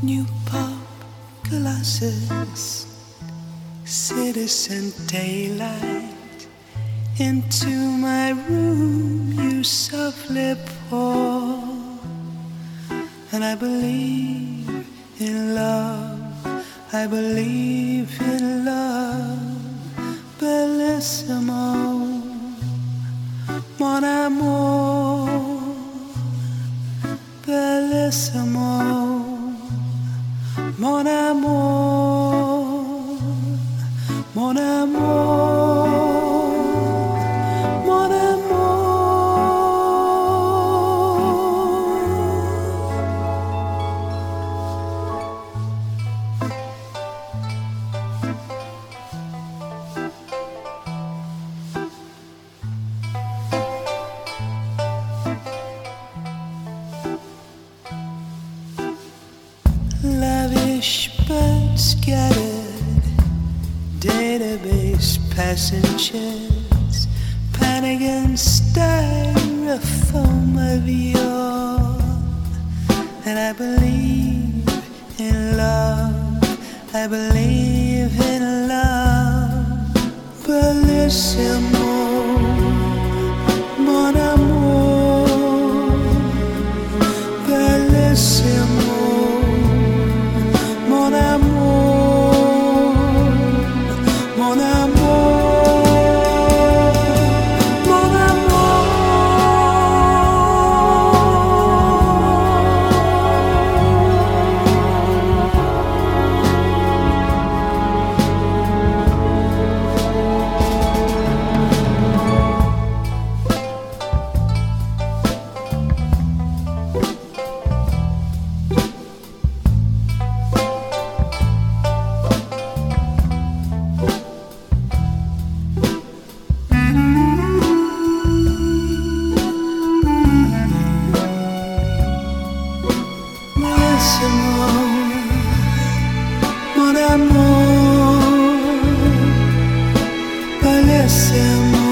new pop glasses, citizen daylight into my room you softly pour, and I believe in love, I believe in love, bellissimo, mon amour, bellissimo, mon amour, mon amour, mon amour. Lavish but scattered database passengers, panic and styrofoam of yore, and I believe in love, I believe in love, bellissimo, mon amour, bellissimo. Mon amour, mon amour, mon amour. Mon amour, bellissimo,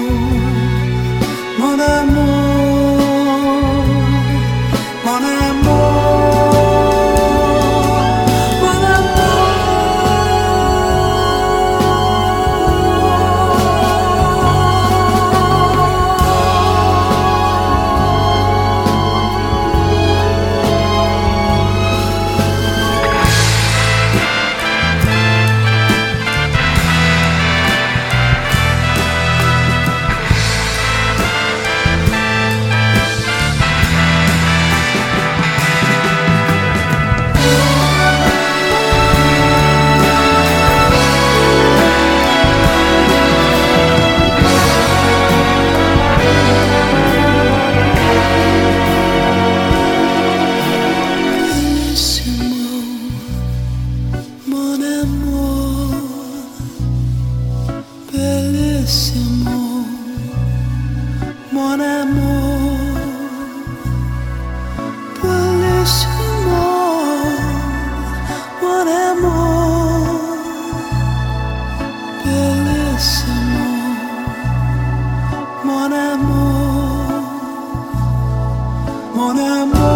mon amour, mon amour, mon bellissimo, mon amour, bellissimo, mon amour, bellissimo, mon amour, mon amour.